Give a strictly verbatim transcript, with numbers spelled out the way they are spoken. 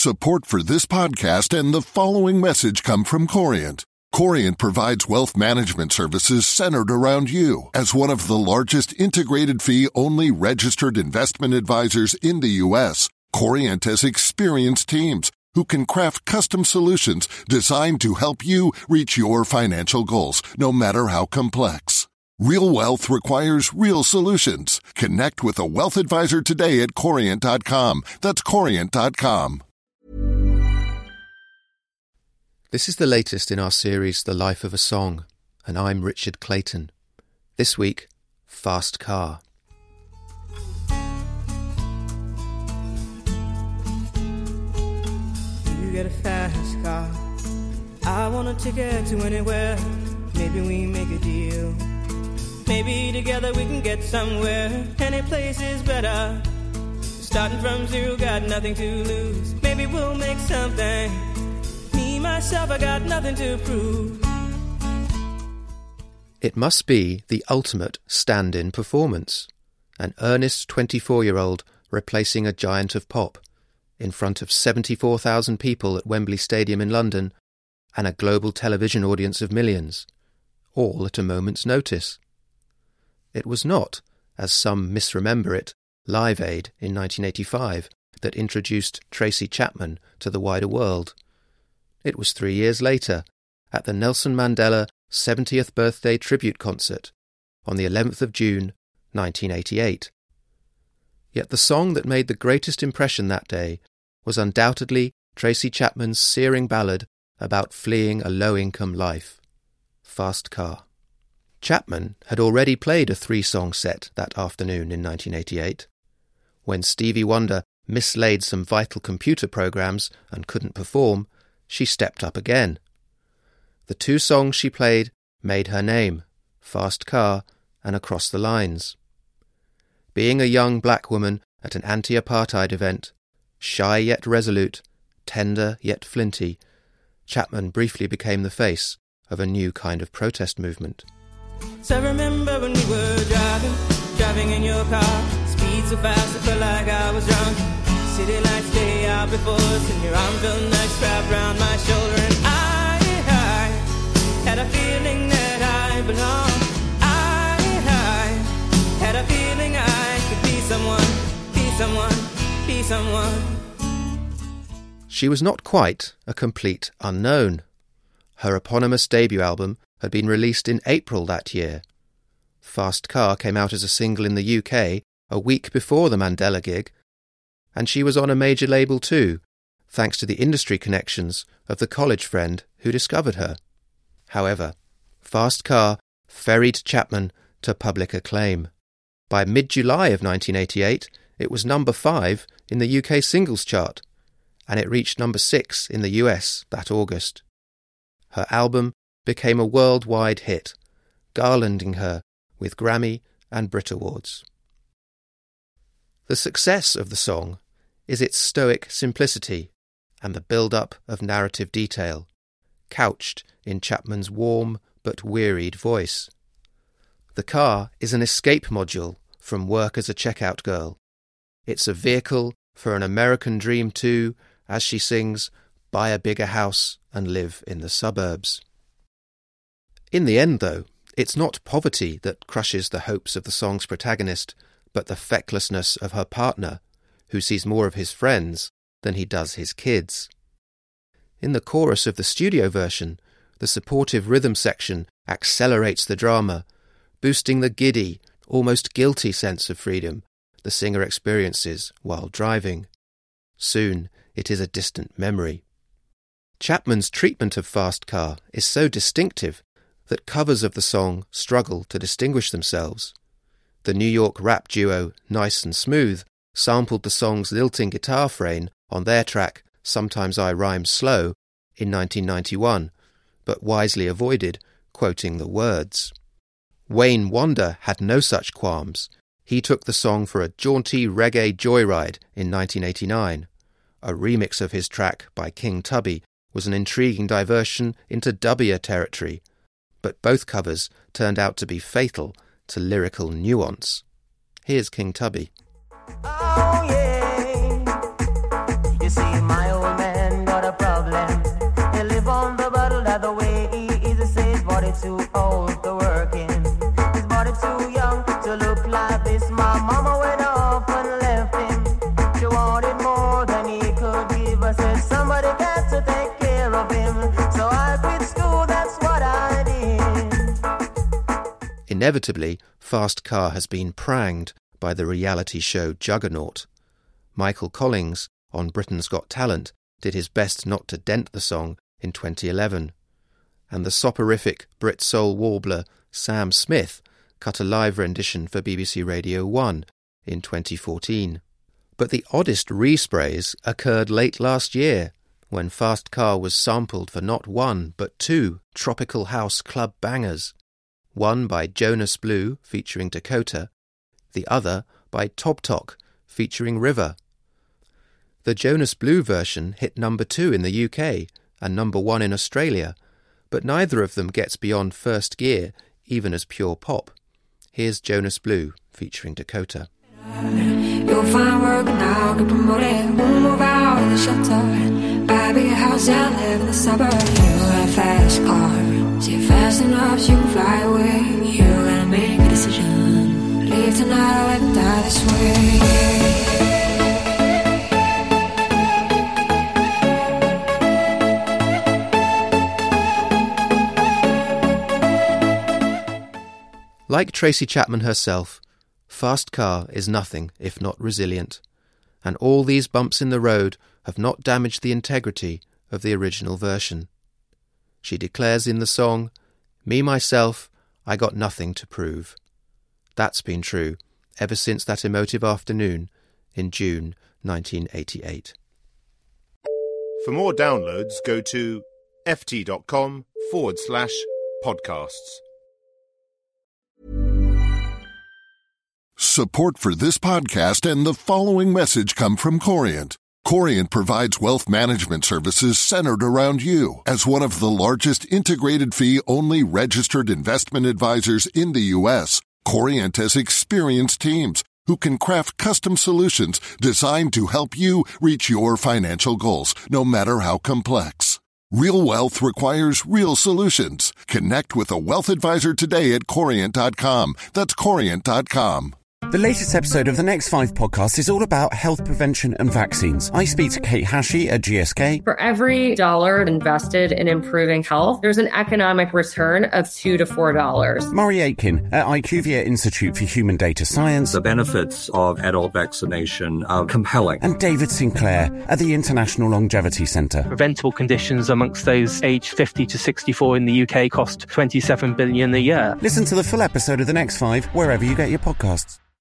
Support for this podcast and the following message come from Corient. Corient provides wealth management services centered around you. As one of the largest integrated fee-only registered investment advisors in the U S, Corient has experienced teams who can craft custom solutions designed to help you reach your financial goals, no matter how complex. Real wealth requires real solutions. Connect with a wealth advisor today at corient dot com. That's corient dot com. This is the latest in our series, The Life of a Song, and I'm Richard Clayton. This week, Fast Car. You get a fast car, I want a ticket to anywhere. Maybe we make a deal. Maybe together we can get somewhere. Any place is better. Starting from zero, got nothing to lose. Maybe we'll make something. Me, myself, I got nothing to prove. It must be the ultimate stand-in performance. An earnest twenty-four-year-old replacing a giant of pop in front of seventy-four thousand people at Wembley Stadium in London and a global television audience of millions, all at a moment's notice. It was not, as some misremember it, Live Aid in nineteen eighty-five that introduced Tracy Chapman to the wider world. It was three years later, at the Nelson Mandela seventieth birthday tribute concert on the eleventh of June, nineteen eighty-eight. Yet the song that made the greatest impression that day was undoubtedly Tracy Chapman's searing ballad about fleeing a low-income life, Fast Car. Chapman had already played a three-song set that afternoon in nineteen eighty-eight. When Stevie Wonder mislaid some vital computer programs and couldn't perform, she stepped up again. The two songs she played made her name, Fast Car and Across the Lines. Being a young black woman at an anti-apartheid event, shy yet resolute, tender yet flinty, Chapman briefly became the face of a new kind of protest movement. So I remember when we were driving, driving in your car, speed so fast I felt like I was drunk. City lights day out before us, and your arm felt nice wrapped around my shoulder, and I, I had a feeling that I belonged. I, I had a feeling I could be someone, be someone, be someone. She was not quite a complete unknown. Her eponymous debut album had been released in April that year. Fast Car came out as a single in the U K a week before the Mandela gig, and she was on a major label too, thanks to the industry connections of the college friend who discovered her. However, Fast Car ferried Chapman to public acclaim. By mid-July of nineteen eighty-eight, it was number five in the U K singles chart, and it reached number six in the U S that August. Her album became a worldwide hit, garlanding her with Grammy and Brit Awards. The success of the song is its stoic simplicity and the build-up of narrative detail, couched in Chapman's warm but wearied voice. The car is an escape module from work as a checkout girl. It's a vehicle for an American dream too, as she sings, "Buy a bigger house and live in the suburbs." In the end, though, it's not poverty that crushes the hopes of the song's protagonist, but the fecklessness of her partner, who sees more of his friends than he does his kids. In the chorus of the studio version, the supportive rhythm section accelerates the drama, boosting the giddy, almost guilty sense of freedom the singer experiences while driving. Soon, it is a distant memory. Chapman's treatment of Fast Car is so distinctive that covers of the song struggle to distinguish themselves. The New York rap duo Nice and Smooth sampled the song's lilting guitar frame on their track Sometimes I Rhyme Slow in nineteen ninety-one, but wisely avoided quoting the words. Wayne Wonder had no such qualms. He took the song for a jaunty reggae joyride in nineteen eighty-nine. A remix of his track by King Tubby was an intriguing diversion into dubbier territory, but both covers turned out to be fatal to lyrical nuance. Here's King Tubby. Oh yeah, you see my old man Inevitably, Fast Car has been pranged by the reality show juggernaut. Michael Collins, on Britain's Got Talent, did his best not to dent the song in twenty eleven. And the soporific Brit soul warbler Sam Smith cut a live rendition for B B C Radio one in twenty fourteen. But the oddest resprays occurred late last year, when Fast Car was sampled for not one but two tropical house club bangers, one by Jonas Blue featuring Dakota, the other by Tob Tok featuring River. The Jonas Blue version hit number two in the U K and number one in Australia, but neither of them gets beyond first gear even as pure pop. Here's Jonas Blue featuring Dakota. You'll find work now, get promoted, won't move out of the shelter. Buy a big house and live in the suburbs. You got a fast car, see it fast enough so you can fly away. You gotta make a decision, leave tonight or let me die this way. Like Tracy Chapman herself, Fast Car is nothing if not resilient, and all these bumps in the road have not damaged the integrity of the original version. She declares in the song, "Me, myself, I got nothing to prove." That's been true ever since that emotive afternoon in June nineteen eighty-eight. For more downloads, go to ft.com forward slash podcasts. Support for this podcast and the following message come from Corient. Corient provides wealth management services centered around you. As one of the largest integrated fee-only registered investment advisors in the U S, Corient has experienced teams who can craft custom solutions designed to help you reach your financial goals, no matter how complex. Real wealth requires real solutions. Connect with a wealth advisor today at corient dot com. That's corient dot com. The latest episode of the Next Five podcast is all about health prevention and vaccines. I speak to Kate Hashi at G S K. For every dollar invested in improving health, there's an economic return of two to four dollars. Murray Aitken at IQVIA Institute for Human Data Science. The benefits of adult vaccination are compelling. And David Sinclair at the International Longevity Centre. Preventable conditions amongst those aged fifty to sixty-four in the U K cost twenty-seven billion dollars a year. Listen to the full episode of the Next Five wherever you get your podcasts.